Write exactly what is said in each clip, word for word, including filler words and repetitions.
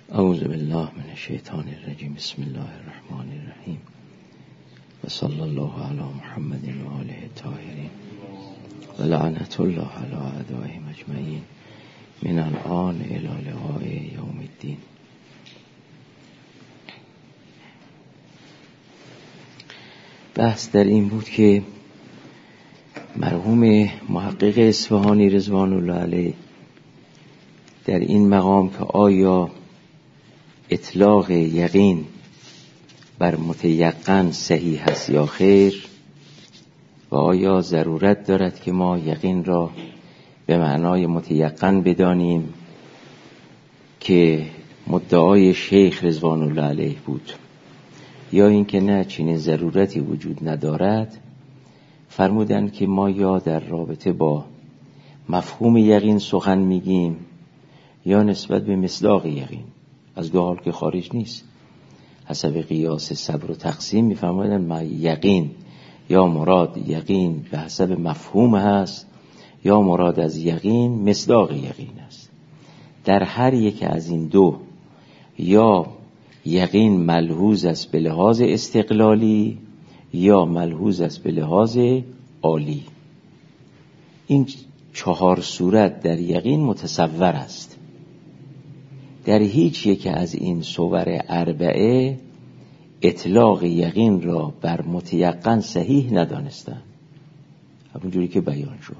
اعوذ بالله من الشیطان الرجیم. بسم الله الرحمن الرحیم و صلی الله علی محمد و آله الطاهرین و لعنت الله علی اعدائهم اجمعین من الآن الی لقاء یوم الدین. بحث در این بود که مرحوم محقق اصفهانی رضوان الله علیه در این مقام که آیا اطلاق یقین بر متیقن صحیح است یا خیر و آیا ضرورت دارد که ما یقین را به معنای متیقن بدانیم که مدعای شیخ رضوان الله علیه بود یا اینکه نه چنین ضرورتی وجود ندارد. فرمودند که ما یا در رابطه با مفهوم یقین سخن میگیم یا نسبت به مصداق یقین. از دو حال که خارج نیست. حسب قیاس صبر و تقسیم میفرمایند ما یقین یا مراد یقین به حسب مفهوم هست یا مراد از یقین مصداق یقین است. در هر یک از این دو یا یقین ملحوظ است به لحاظ استقلالی یا ملحوظ است به لحاظ عالی. این چهار صورت در یقین متصور است. در هیچ یک از این صور اربعه اطلاق یقین را بر متیقن صحیح ندانستند، همونجوری که بیان شد.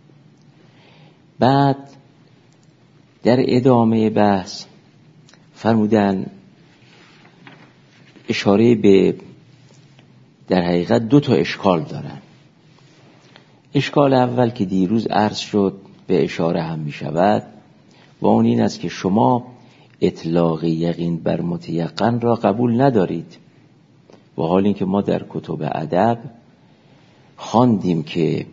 بعد در ادامه بحث فرمودن اشاره به در حقیقت دو تا اشکال دارن. اشکال اول که دیروز عرض شد به اشاره هم می شود و اون این است که شما اطلاق یقین بر متیقن را قبول ندارید و حال این که ما در کتب ادب خواندیم که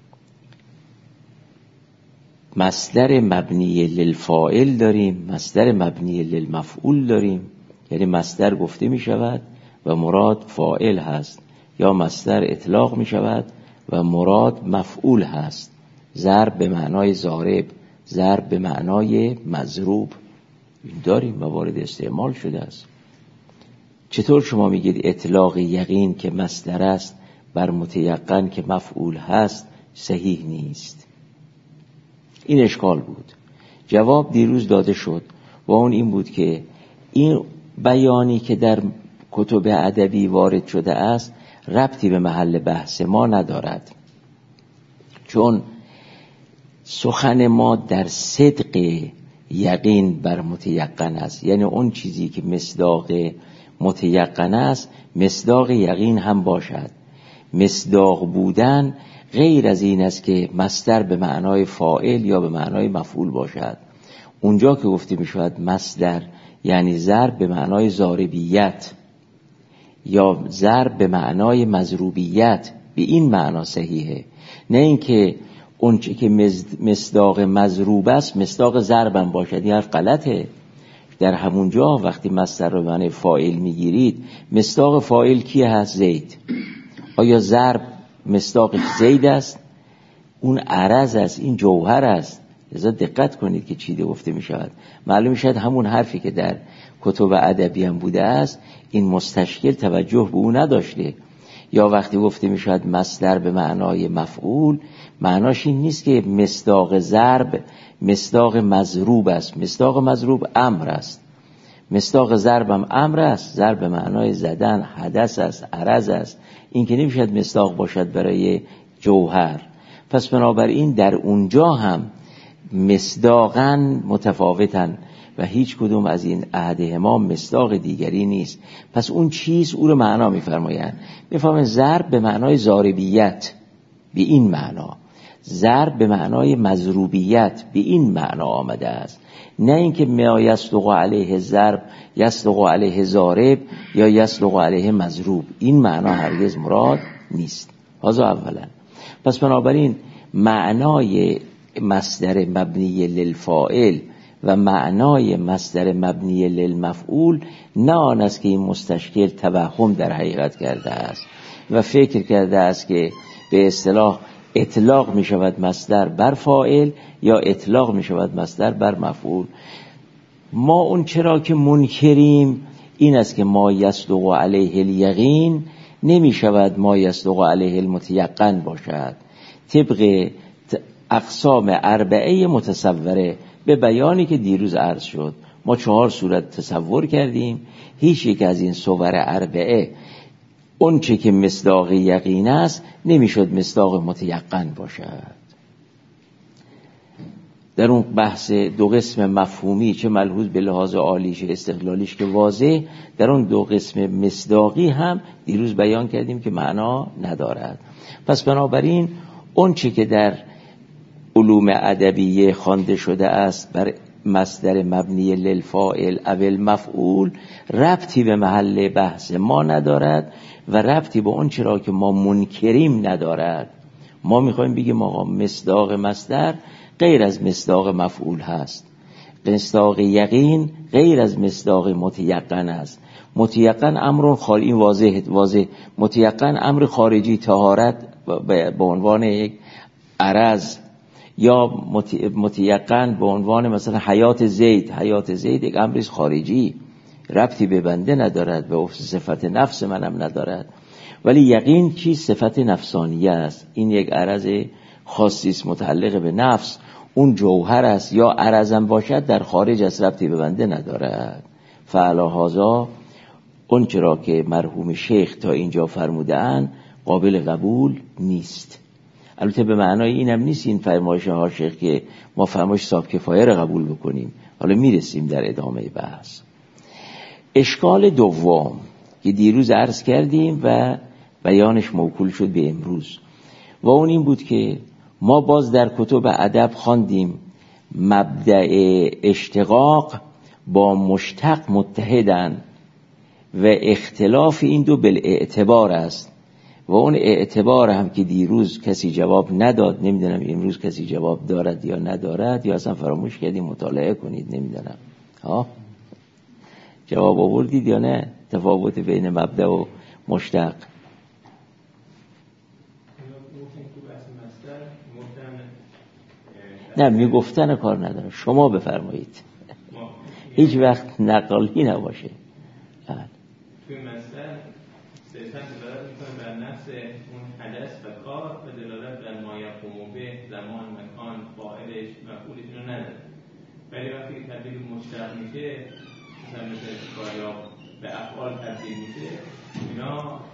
مصدر مبنی للفاعل داریم، مصدر مبنی للمفعول داریم، یعنی مصدر گفته می شود و مراد فاعل هست، یا مصدر اطلاق می شود و مراد مفعول هست. ضرب به معنای ضارب، ضرب به معنای مضروب، این داریم موارد استعمال شده است. چطور شما میگید اطلاق یقین که مصدر است بر متیقن که مفعول هست صحیح نیست؟ این اشکال بود. جواب دیروز داده شد و اون این بود که این بیانی که در کتب ادبی وارد شده است ربطی به محل بحث ما ندارد، چون سخن ما در صدق یقین بر متیقن است. یعنی اون چیزی که مصداق متیقن است مصداق یقین هم باشد. مصداق بودن غیر از این است که مصدر به معنای فاعل یا به معنای مفعول باشد. اونجا که گفته می شود مصدر یعنی ضرب به معنای ضاربیت یا ضرب به معنای مضروبیت، به این معنا صحیحه، نه اینکه اون چی که مصداق مضروب است مصداق ضرب هم باشد. این حرف غلطه. در همونجا وقتی مصدر رو به معنای فاعل میگیرید مصداق فاعل کیه هست؟ زید. آیا ضرب مصداق زید است؟ اون عرض است، این جوهر است. لذا دقت کنید که چی گفته می شود. معلوم شد همون حرفی که در کتب ادبی هم بوده است این مستشکل توجه به او نداشته. یا وقتی گفته می شود مصدر به معنای مفعول، معناش این نیست که مصداق ضرب مصداق مضروب است. مصداق مضروب امر است، مصداق ضرب هم امر است. ضرب به معنای زدن، حدث است، عرض است. این که نمیشد مصداق باشد برای جوهر. پس بنابراین در اونجا هم مصداقاً متفاوتن و هیچ کدوم از این احدهما مصداق دیگری نیست. پس اون چیز او رو معنا میفرمایند. میفرمایند ضرب به معنای ضاربیت، به این معنا. ضرب به معنای مضروبیت، به این معنا آمده است. نه اینکه ما یصدق علیه ضرب یصدق علیه ضارب یا یصدق علیه مضروب، این معنا هرگز مراد نیست. هذا اولا. پس بنابراین معنای مصدر مبنی للفاعل و معنای مصدر مبنی للمفعول نه آن است که این مستشکل توهم در حقیقت کرده است و فکر کرده است که به اصطلاح اطلاق می شود مصدر بر فاعل یا اطلاق می شود مصدر بر مفعول. ما اون چرا که منکریم این است که ما یصدق علیه الیقین نمی شود ما یصدق علیه المتیقن باشد. طبق اقسام اربعه متصوره به بیانی که دیروز عرض شد، ما چهار صورت تصور کردیم، هیچ یک از این صور اربعه اون چه که مصداق یقین است نمیشد مصداق متیقن باشد. در اون بحث دو قسم مفهومی چه ملحوظ به لحاظ عالیش استقلالیش که واضح، در اون دو قسم مصداقی هم دیروز بیان کردیم که معنا ندارد. پس بنابراین اون چه که در علوم ادبیه خوانده شده است بر مصدر مبنی للفاعل او المفعول ربطی به محل بحث ما ندارد و ربطی به اون چرا که ما منکریم ندارد. ما میخوایم بگیم آقا مصداق مصدر غیر از مصداق مفعول هست، مصداق یقین غیر از مصداق متیقن است. متیقن امر خارجی، این واضح واضح متیقن امر خارجی، طهارت به عنوان یک عرض، یا متیقن به عنوان مثلا حیات زید، حیات زید یک امر خارجی ربطی به بنده ندارد، به صفت نفس منم ندارد. ولی یقین چی؟ صفت نفسانیه است، این یک عرض خاصی است متعلق به نفس، اون جوهر است، یا عرضم باشد در خارج از ربطی به بنده ندارد. فعلا هذا اون چرا که مرحوم شیخ تا اینجا فرمودن قابل قبول نیست. البته به معنای اینم نیست این فرمایش ها شیخ که ما فرمایش صاحب کفایه را قبول بکنیم، حالا میرسیم در ادامه بحث. اشکال دوم که دیروز عرض کردیم و بیانش موکول شد به امروز و اون این بود که ما باز در کتب ادب خواندیم مبدأ اشتقاق با مشتق متحدن و اختلاف این دو بالاعتبار است و اون اعتبار هم که دیروز کسی جواب نداد، نمیدونم امروز کسی جواب دارد یا ندارد یا اصلا فراموش کردیم مطالعه کنید، نمیدونم ها جواب آوردید یا نه تفاوت بین مبدأ و مشتق. نه میگفتن کار نداره، شما بفرمایید هیچ وقت نقلی نباشه. توی مصدر صرفاً دلالت میکنه بر نفس اون حدث و کار و دلالت بر ما یقوم به زمان، مکان، فاعلش، مفعولش اینو نداره. ولی وقتی که تبدیل مشتق میشه مثلا مثل کاریا به افعال تبدیل میشه اینا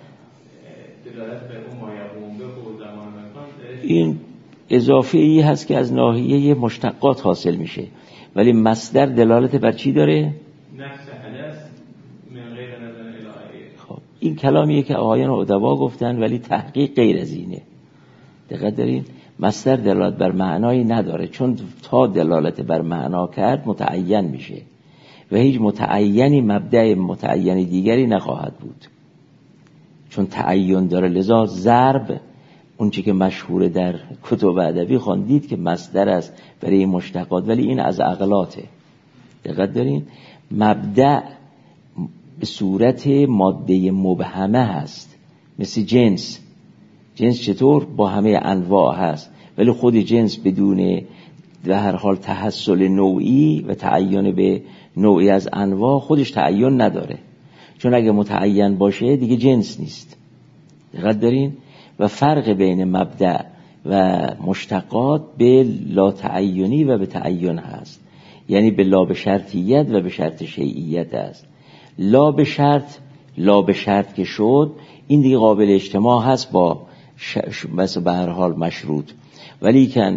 دلالت بر اون ما یقوم به و زمان و مکان درش. این اضافه ای هست که از ناحیه مشتقات حاصل میشه، ولی مصدر دلالت بر چی داره؟ نفس حدث من غیر نظر الهی. خب این کلامیه که آقایان ادبا گفتن ولی تحقیق غیر از اینه. دقت دارین؟ مصدر دلالت بر معنایی نداره، چون تا دلالت بر معنا کرد متعین میشه و هیچ متعینی مبدأ متعین دیگری نخواهد بود چون تعین داره. لذا ضرب اون چی که مشهور در کتب ادبی خواندید که مصدر است برای مشتقات، ولی این از عقلاته. دقت دارین؟ مبدأ به صورت ماده مبهمه هست، مثل جنس. جنس چطور؟ با همه انواع هست، ولی خود جنس بدون به هر حال تحصل نوعی و تعین به نوعی از انواع خودش تعین نداره، چون اگه متعین باشه دیگه جنس نیست. دقت دارین؟ و فرق بین مبدأ و مشتقات به لا تعینی و به تعین هست، یعنی به لا به شرطیت و به شرط شیعیت است. لا به شرط، لا به شرط که شد این دیگه قابل اجتماع هست با مثلا به هر حال مشروط، ولی کن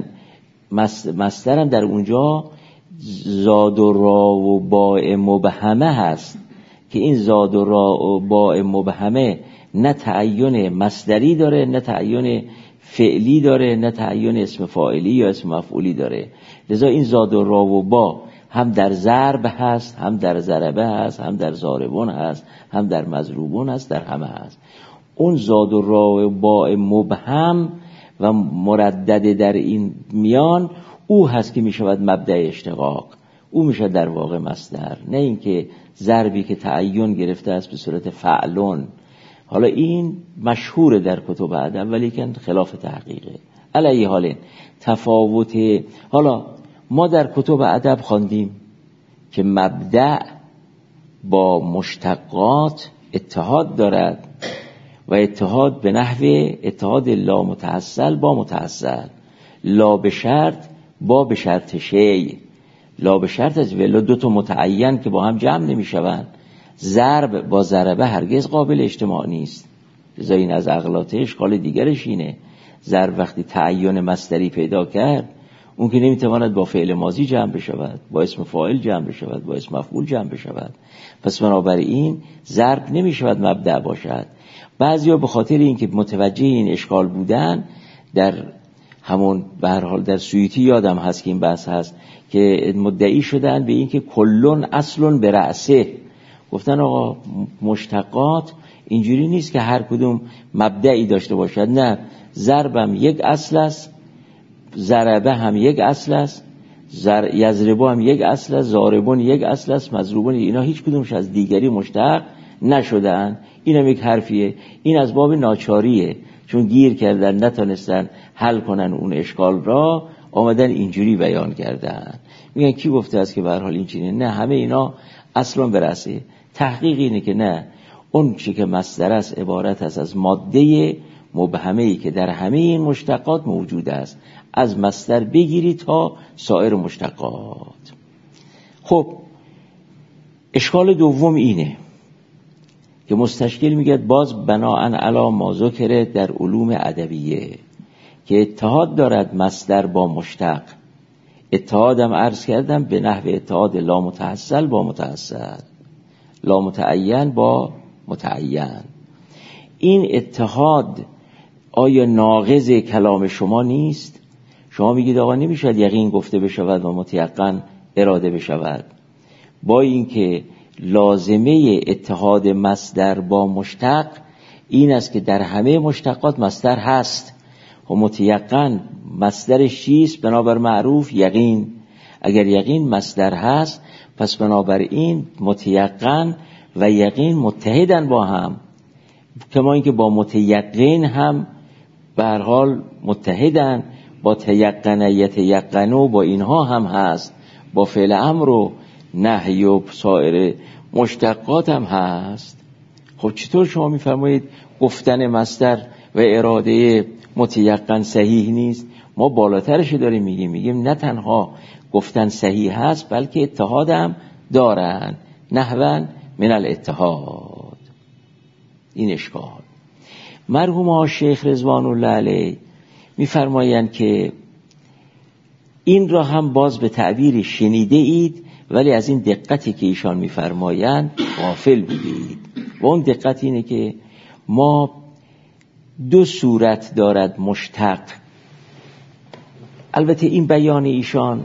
مصدرم در اونجا زاد و را و باء مبهمه هست که این زاد و را و باء مبهمه نه تعین مصدری داره، نه تعین فعلی داره، نه تعین اسم فاعلی یا اسم مفعولی داره. لذا این زاد و را و با هم در ضرب هست، هم در ضربه هست، هم در ضاربون هست، هم در مضروبون هست، در همه هست. اون زاد و را و با مبهم و مردد در این میان او هست که می شود مبدأ اشتقاق، او میشه در واقع مصدر، نه اینکه ضربی که تعین گرفته است به صورت فعلون. حالا این مشهور در کتب ادب ولی که خلاف تحقیقه. علی حال تفاوت، حالا ما در کتب ادب خواندیم که مبدأ با مشتقات اتحاد دارد و اتحاد به نحو اتحاد لا متحصل با متحصل، لا به شرط با به شرط شیء. لا به شرط از ولا دو تا متعین که با هم جمع نمی شوند. ضرب با ضربه هرگز قابل اجتماع نیست. لذا این از اغلاط اشکال دیگرش اینه، ضرب وقتی تعین مصدری پیدا کرد اون که نمیتواند با فعل ماضی جمع بشود، با اسم فاعل جمع بشود، با اسم مفعول جمع بشود. پس بنابراین ضرب نمیشود مبدأ باشد. بعضیا به خاطر اینکه متوجه این اشکال بودن، در همون به هر حال در سویتی یادم هست که این بحث هست که مدعی شدن به این که کلون اصلون به رأسه. گفتن آقا مشتقات اینجوری نیست که هر کدوم مبدعی داشته باشد، نه، ضربم یک اصل است، ضربه هم یک اصل است، یضربو هم یک اصل است، ضاربون یک اصل است، مضروبون، اینا هیچ کدومش از دیگری مشتق نشدن. این هم یک حرفیه. این از باب ناچاریه، چون گیر کردن نتونستن حل کنن اون اشکال را، آمدن اینجوری بیان کردن. میگن کی گفته است که به هر حال این چیزه؟ نه، همه اینا اصلا برسه. تحقیق اینه که نه، اون چی که مصدر است عبارت است از ماده مبهمه‌ای که در همه این مشتقات موجود است، از مصدر بگیری تا سایر مشتقات. خب اشکال دوم اینه که مستشکل میگه باز بناءً علی ما ذکر در علوم ادبیه که اتحاد دارد مصدر با مشتق. اتحادم عرض کردم به نحو اتحاد لا متحصل با متحصل، لا متعین با متعین. این اتحاد آیا ناقض کلام شما نیست؟ شما میگید آقا نمیشود یقین گفته بشود و متیقن اراده بشود، با اینکه لازمه اتحاد مصدر با مشتق این است که در همه مشتقات مصدر هست و متیقن مصدرش چیست؟ بنابر معروف یقین. اگر یقین مصدر هست پس بنابراین متیقن و یقین متحدن با هم، کما اینکه با متیقن هم به هر حال متحدن، با تیقن یتیقنو با اینها هم هست، با فعل امر و نهی و سایر مشتقات هم هست. خب چطور شما میفرمایید گفتن مصدر و اراده متیقن صحیح نیست؟ ما بالاترش داریم میگیم، میگیم نه تنها گفتن صحیح هست بلکه اتحاد هم دارن، نحو من الاتحاد. این اشکال. مرحوم شیخ رضوان الله علیه میفرمایند که این را هم باز به تعبیر شنیده اید ولی از این دقتی که ایشان میفرمایند غافل بودید. و اون دقت اینه که ما دو صورت دارد مشتق. البته این بیان ایشان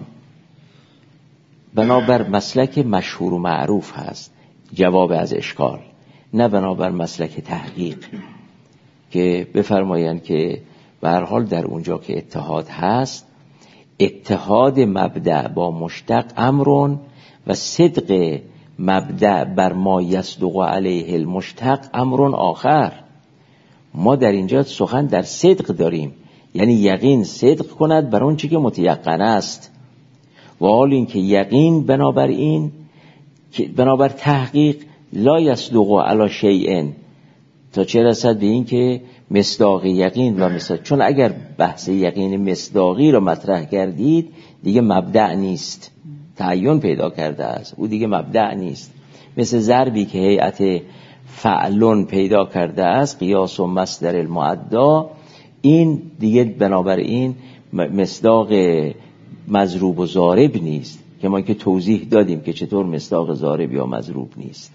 بنابر مسلک مشهور و معروف هست، جواب از اشکال، نه بنابر مسلک تحقیق که بفرمایند که به هر حال در اونجا که اتحاد هست، اتحاد مبدأ با مشتق امرون و صدق مبدأ بر ما یصدق علیه المشتق امرون آخر. ما در اینجا سخن در صدق داریم، یعنی یقین صدق کند بر اون چی که متیقن است، و حال این که یقین بنابر این بنابر تحقیق لا یصدق علی شیء، تا چه رسد به این که مصداق یقین و مصداق، چون اگر بحث یقین مصداقی رو مطرح کردید دیگه مبدأ نیست، تعین پیدا کرده است، او دیگه مبدأ نیست. مثل ضربی که هیئت فعلون پیدا کرده است، قیاس و مصدر المعدا، این دیگه بنابراین مصداق مضروب و ضارب نیست که ما که توضیح دادیم که چطور مصداق ضارب یا مضروب نیست.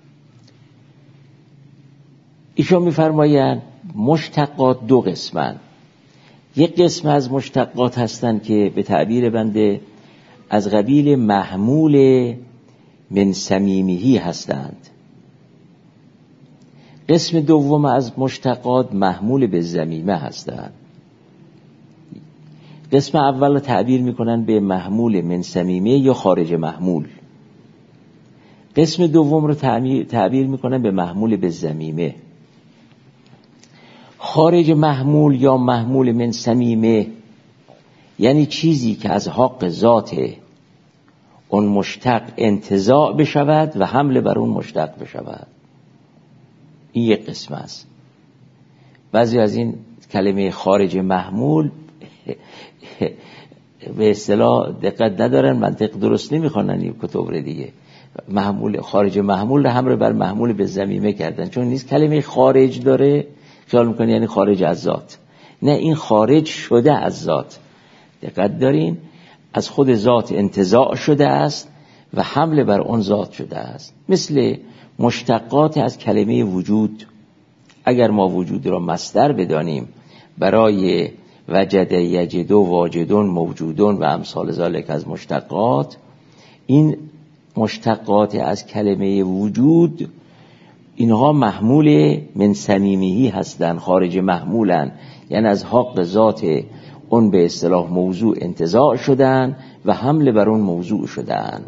ایشون میفرمایند مشتقات دو قسمن. یک قسم از مشتقات هستند که به تعبیر بنده از قبیل محمول من صمیمیهی هستند. قسم دوم از مشتقات محمول به ضمیمه هستند. قسم اول رو تعبیر میکنن به محمول من صمیمه یا خارج محمول. قسم دوم رو تعبیر میکنن به محمول به ضمیمه. خارج محمول یا محمول من صمیمه یعنی چیزی که از حق ذاته، اون مشتق انتزاع بشود و حمله بر اون مشتق بشود. این یک قسم است. بعضی از این کلمه خارج محمول به اصطلاح دقت ندارن، منطق درست نمیخوانن این کتب رو دیگه. محمول خارج محمول رو حمله بر محمول به ضمیمه کردن، چون نیست کلمه خارج داره خیال میکنه یعنی خارج از ذات. نه، این خارج شده از ذات. دقت دارین، از خود ذات انتزاع شده است و حمله بر اون ذات شده است. مثل مشتقات از کلمه وجود، اگر ما وجود را مصدر بدانیم برای وجد یجد و واجدون موجودون و امثال ذالک از مشتقات، این مشتقات از کلمه وجود اینها محمول من صمیمیه هستند، خارج محمولن، یعنی از حق ذات اون به اصطلاح موضوع انتزاع شدن و حمله بر اون موضوع شدن.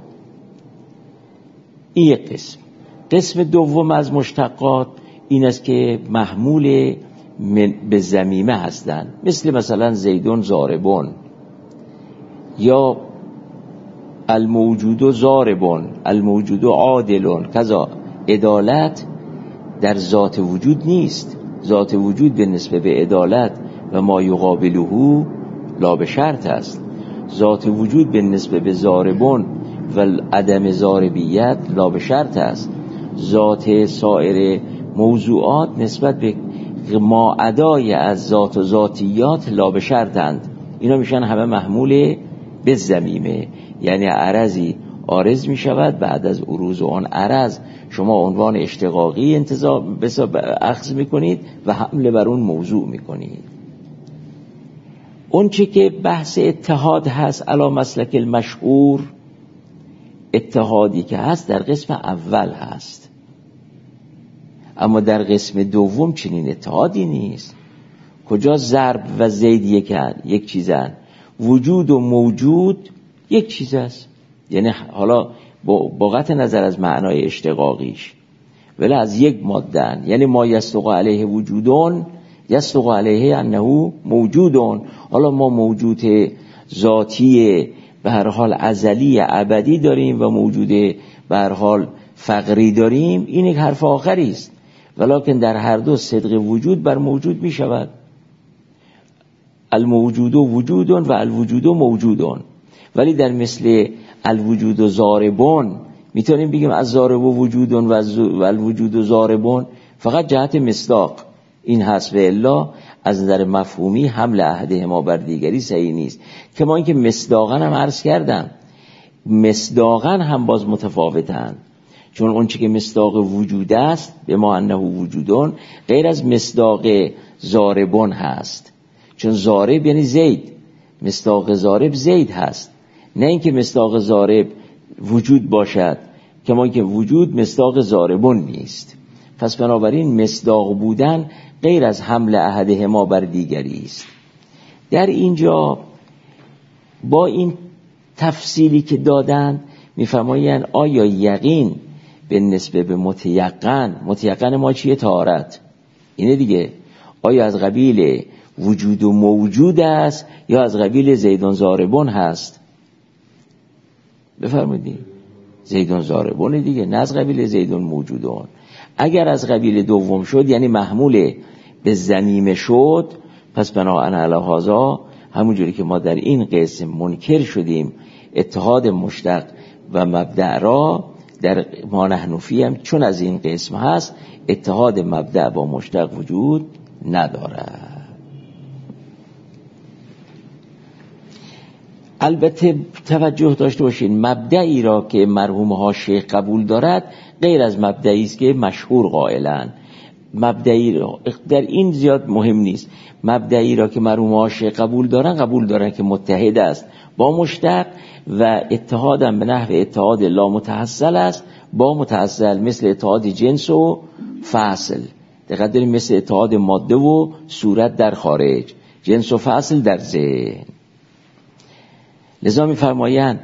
این یک قسم. قسم دوم از مشتقات این است که محمول به ضمیمه هستند، مثل مثلا زیدون ضاربون یا الموجود ضاربون، الموجود عادلون. کذا عدالت در ذات وجود نیست، ذات وجود به نسبت به عدالت و ما یقابله لا به شرط است. ذات وجود به نسبت به ضاربون و عدم ضاربیت لا به شرط است. ذات سایر موضوعات نسبت به ما عدای از ذات و ذاتیات لا به شرطند. اینا میشن همه محمول به ضمیمه، یعنی عرضی عارض می شود، بعد از عروض اون عرض شما عنوان اشتقاقی انتزاع اخذ می کنید و حمله بر اون موضوع می کنید. اون چی که بحث اتحاد هست علی مسلک المشهور، اتحادی که هست در قسم اول هست، اما در قسم دوم چنین اتحادی نیست. کجا ضرب و زید یکن، یک چیزن، وجود و موجود یک چیز است. یعنی حالا با قطع نظر از معنای اشتقاقیش ولی از یک ماده‌اند، یعنی ما یصدق علیه وجودون یصدق علیه انه موجودون. حالا ما موجود ذاتی به هر حال ازلی ابدی داریم و موجود به هر حال فقری داریم، این یک حرف آخری است، ولکن در هر دو صدق وجود بر موجود می شود. الموجود وجودون و الوجود موجودون. ولی در مثل الوجود و ضاربون میتونیم بگیم از ضارب و وجودون و الوجود و ضاربون فقط جهت مصداق این هست، و الا از نظر مفهومی حمل احدهما بر دیگری صحیح نیست. کما اینکه مصداقاً هم عرض کردم، مصداقاً هم باز متفاوتن، چون اون چی که مصداق وجود است به ما انه وجودون غیر از مصداق ضاربون هست، چون ضارب یعنی زید، مصداق ضارب زید هست، نه اینکه مصداق ضارب وجود باشد، کما اینکه وجود مصداق ضاربون نیست. پس بنابراین مصداق بودن غیر از حمل احدهما بر دیگری است. در اینجا با این تفصیلی که دادن میفرمایند آیا یقین به نسبت به متیقن، متیقن ما چیه؟ طهارت، اینه دیگه، آیا از قبیل وجود و موجود است یا از قبیل زیدون ضاربون هست؟ بفرمایید. زیدون ضاربون دیگه، نه از قبیل زیدون موجودون. اگر از قبیل دوم شد یعنی محمول به ضمیمه شد، پس بناء علی هذا همونجوری که ما در این قسم منکر شدیم اتحاد مشتق و مبدأ را، در ما نحنفی هم چون از این قسم هست اتحاد مبدأ با مشتق وجود ندارد. البته توجه داشته باشین مبدئی را که مرحوم ها شیخ قبول دارد غیر از مبدئی است که مشهور قائلن. مبدئی را در این زیاد مهم نیست. مبدئی را که مرحوم ها شیخ قبول دارن قبول دارن که متحد است با مشتق و اتحادم به نحو اتحاد لا متحصل است با متحصل، مثل اتحاد جنس و فاصل. دقت داریم، مثل اتحاد ماده و صورت در خارج، جنس و فاصل در ذهن. لذا می فرمایند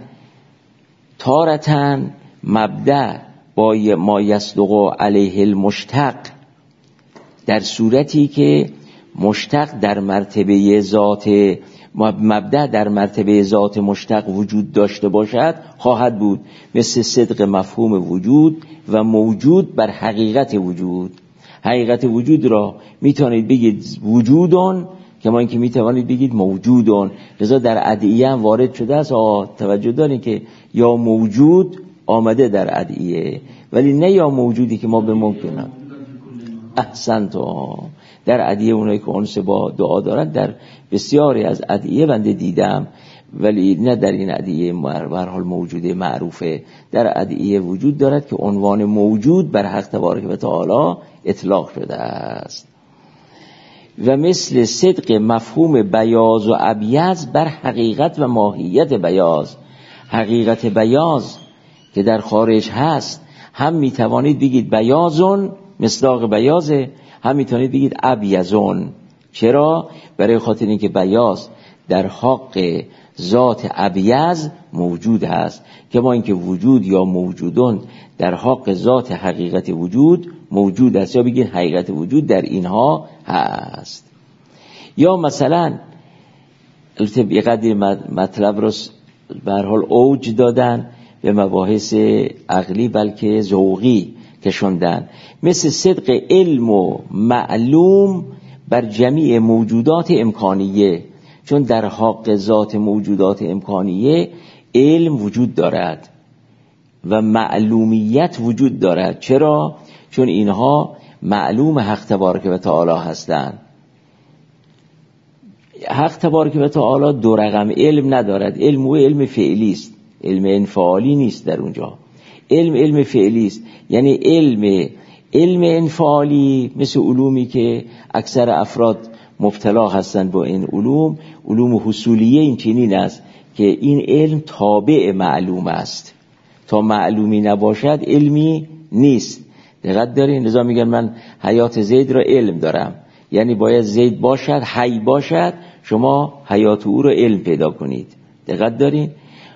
تارتن مبدأ با ما یصدق علیه المشتق، در صورتی که مشتق در مرتبه ذات مبدأ در مرتبه ذات مشتق وجود داشته باشد خواهد بود، مثل صدق مفهوم وجود و موجود بر حقیقت وجود. حقیقت وجود را میتونید بگید وجودون، کما اینکه میتوانید بگید موجودون. لذا در ادعیه هم وارد شده است. توجه دارید که یا موجود آمده در ادعیه، ولی نه یا موجودی که ما به ممکنه. احسنت. در ادعیه اونایی که انس با دعا دارند در بسیاری از ادعیه بنده دیدم، ولی نه در این ادعیه به هر حال موجوده معروفه. در ادعیه وجود دارد که عنوان موجود بر حق تبارک و تعالی اطلاق شده است. و مثل صدق مفهوم بیاض و ابیض بر حقیقت و ماهیت بیاض. حقیقت بیاض که در خارج هست هم میتوانید بگید بیاضون مصداق بیاضه، هم میتونید بگید ابیضون. چرا؟ برای خاطر اینکه بیاض در حق ذات ابیض موجود هست، که ما اینکه وجود یا موجودون در حق ذات حقیقت وجود موجود است، یا بگید حقیقت وجود در اینها هست. یا مثلا یه قدری مطلب رو به هر حال اوج دادن به مباحث عقلی بلکه ذوقی کشوندن، مثل صدق علم و معلوم بر جمیع موجودات امکانیه. چون در حق ذات موجودات امکانیه علم وجود دارد و معلومیت وجود دارد. چرا؟ چون اینها معلوم حق تبارک و تعالی هستند. حق تبارک و تعالی دو رقم علم ندارد. علم و علم فعلی است، علم انفعالی نیست. در اونجا علم علم فعلی است، یعنی علم علم انفعالی مثل علومی که اکثر افراد مبتلا هستند با این علوم، علوم حصولیه، این چنین است که این علم تابع معلوم است. تا معلومی نباشد علمی نیست. دقت دارین؟ لذا میگن من حیات زید را علم دارم، یعنی باید زید باشد، حی باشد، شما حیات او را علم پیدا کنید. دقت دارین؟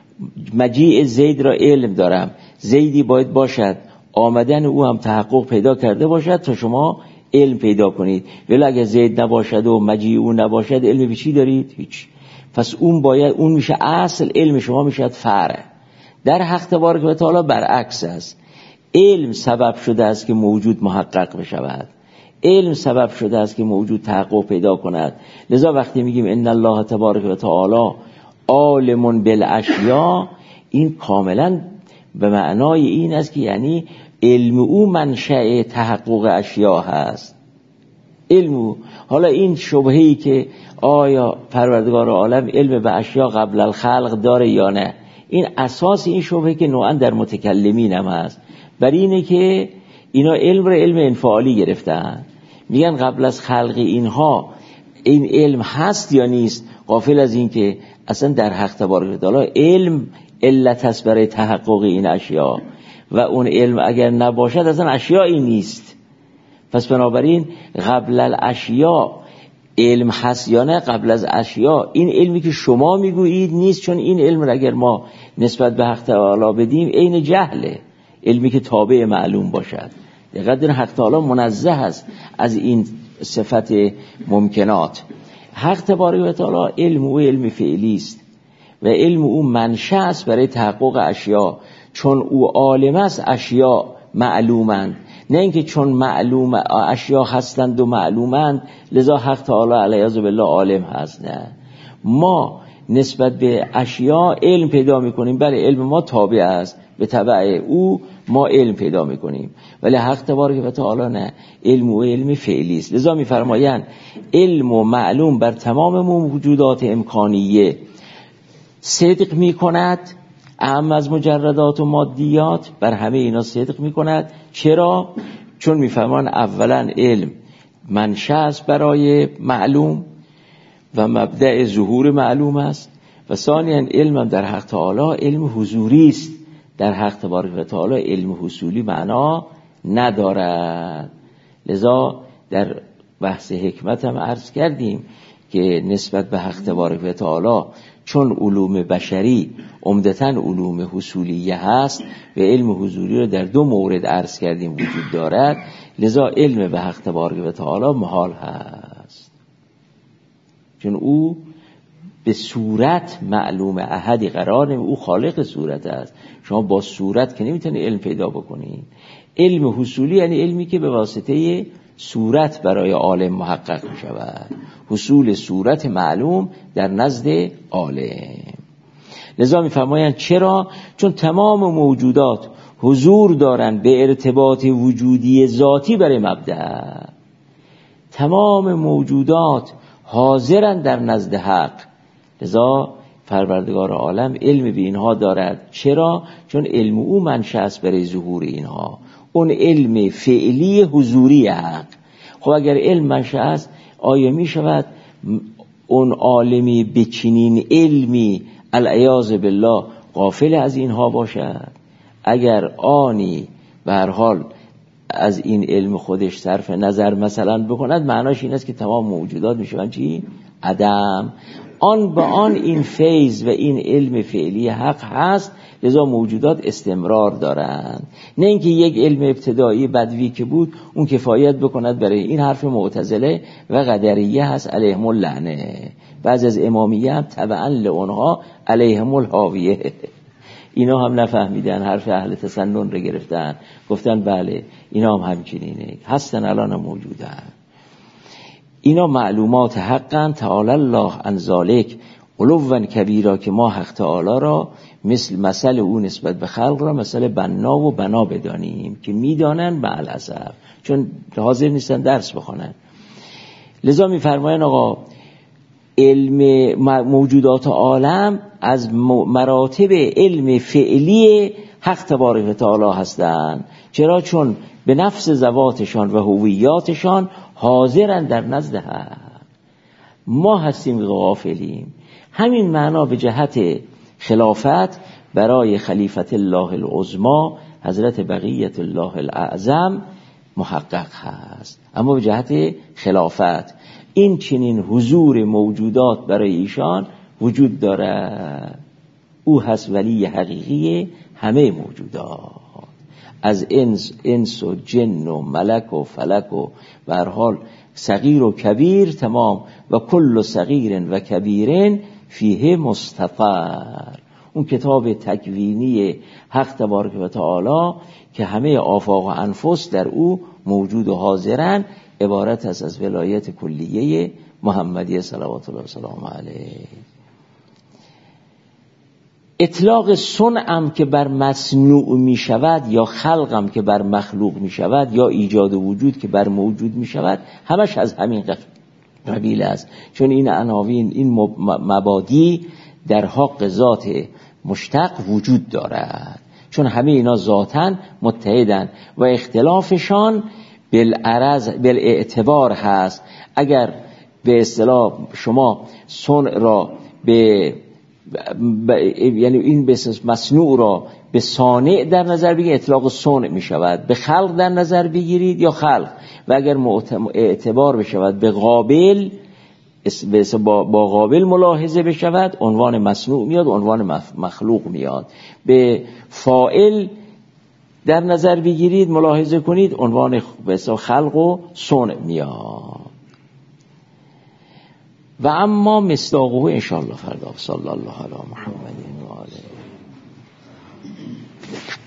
مجیء زید را علم دارم، زیدی باید باشد، آمدن او هم تحقق پیدا کرده باشد تا شما علم پیدا کنید. ولی اگر زید نباشد و مجیء او نباشد علم به چی دارید؟ هیچ. پس اون باید اون میشه اصل، علم شما میشه فرع. در حق تبارک و تعالی برعکس است. علم سبب شده است که موجود محقق بشود، علم سبب شده است که موجود تحقق پیدا کند. لذا وقتی میگیم ان الله تبارک و تعالی عالم بالاشیاء، این کاملا به معنای این است که یعنی علم او منشأ تحقق اشیاء هست. علم او. حالا این شبهه‌ای که آیا پروردگار عالم علم به اشیاء قبل الخلق داره یا نه، این اساس این شبهه که نوعا در متکلمین هم هست، برای اینه که اینا علم را علم انفعالی گرفتن. میگن قبل از خلق اینها این علم هست یا نیست، غافل از این که اصلا در حق تبارک و تعالی علم علت است برای تحقق این اشیاء، و اون علم اگر نباشد اصلا اشیاءی نیست. پس بنابراین قبل الاشیاء علم هست یا نه، قبل از اشیاء این علمی که شما میگویید نیست، چون این علم را اگر ما نسبت به حق تعالی بدیم عین جهله، علمی که تابع معلوم باشد. دقیقاً حق تعالی منزه است از این صفت ممکنات. حق تبارک و تعالی علم او علم فعلی است و علم او منشأ است برای تحقق اشیاء، چون او عالم است اشیاء معلومند، نه اینکه چون معلوم اشیاء هستند و معلومند لذا حق تعالی علیه بالله عالم هست. نه، ما نسبت به اشیاء علم پیدا میکنیم، بله علم ما تابع است، به تبع او ما علم پیدا میکنیم، ولی حق تبارک و تعالی نه، علم و علم فعلی است. لذا میفرمایند علم و معلوم بر تمام موجودات امکانیه صدق میکند، اهم از مجردات و مادیات، بر همه اینا صدق میکند. چرا؟ چون میفرمان اولا علم منشأ است برای معلوم و مبدأ ظهور معلوم است، و ثانیا علم در حق تعالی علم حضوری است. در حق تبارک و تعالی علم حصولی معنا ندارد. لذا در بحث حکمت هم عرض کردیم که نسبت به حق تبارک و تعالی چون علوم بشری عمدتاً علوم حصولیه هست و علم حضوری رو در دو مورد عرض کردیم وجود دارد، لذا علم به حق تبارک و تعالی محال هست، چون او به صورت معلوم احدی قرار نمی، او خالق صورت است. شما با صورت که نمیتونید علم پیدا بکنید. علم حصولی یعنی علمی که به واسطه صورت برای عالم محقق می شود، حصول صورت معلوم در نزد عالم. لذا می فرمایند چرا؟ چون تمام موجودات حضور دارند به ارتباط وجودی ذاتی برای مبدأ. تمام موجودات حاضرند در نزد حق، لذا پروردگار عالم علم به اینها دارد. چرا؟ چون علم او منشأ است برای ظهور اینها، اون علم فعلی حضوری حق. خب اگر علم منشأ است، آیا می شود اون عالمی به چنین علمی العیاذ بالله غافل از اینها باشد؟ اگر آنی به هر حال از این علم خودش صرف نظر مثلا بکند، معناش این است که تمام موجودات میشوند چی؟ عدم. آن به آن این فیض و این علم فعلی حق هست، لذا موجودات استمرار دارند. نه اینکه یک علم ابتدایی بدوی که بود اون کفایت بکند برای این. حرف معتزله و قدریه هست علیهم اللعنه. بعض از امامیه هم تبعا لعنها علیهم الحاویه. اینا هم نفهمیدن، حرف اهل تسنن رو گرفتن، گفتن بله اینا هم همچنینه، هستن، الان هم موجودن. اینا معلومات حقن. تعالی الله عن ذالک علوا کبیرا، که ما حق تعالی را مثل مثل او نسبت به خلق را مثل بنا و بنا بدانیم که میدانن به الاسف، چون حاضر نیستن درس بخونن. لذا میفرماین آقا علم موجودات عالم از مراتب علم فعلی حق تبارک و تعالی هستند. چرا؟ چون به نفس ذواتشان و هویاتشان حاضرند در نزد حق. ما هستیم غافلیم. همین معنا به جهت خلافت برای خلیفت الله العظما حضرت بقیت الله الاعظم محقق هست، اما به جهت خلافت این چنین حضور موجودات برای ایشان وجود دارد. او هست ولی حقیقی همه موجودات، از انس, انس و جن و ملک و فلک و به هر حال صغیر و کبیر تمام. و کل صغیر و کبیر فیه مستطر، اون کتاب تکوینی حق تبارک و تعالی که همه آفاق و انفس در او موجود و حاضرن، عبارت است از ولایت کلیه محمدی صلوات الله و سلام علیه. اطلاق صنعم که بر مصنوع می شود، یا خلقم که بر مخلوق می شود، یا ایجاد وجود که بر موجود می شود، همش از همین قبیل است. چون این عناوین، این مبادی در حق ذات مشتق وجود دارد، چون همه اینا ذاتن متحدن و اختلافشان بالعرض بالاعتبار هست. اگر به اصطلاح شما صنع را به ب... یعنی این بسیار مصنوع را به صانع در نظر بگیرید، اطلاق صنع می شود. به خلق در نظر بگیرید یا خلق، و اگر اعتبار بشود به قابل، با قابل ملاحظه بشود، عنوان مصنوع میاد، عنوان مخلوق میاد. به فاعل در نظر بگیرید، ملاحظه کنید، عنوان خلق و صنع میاد. و اما مصداقه انشاءالله فردا. صلی الله علی محمد و آله.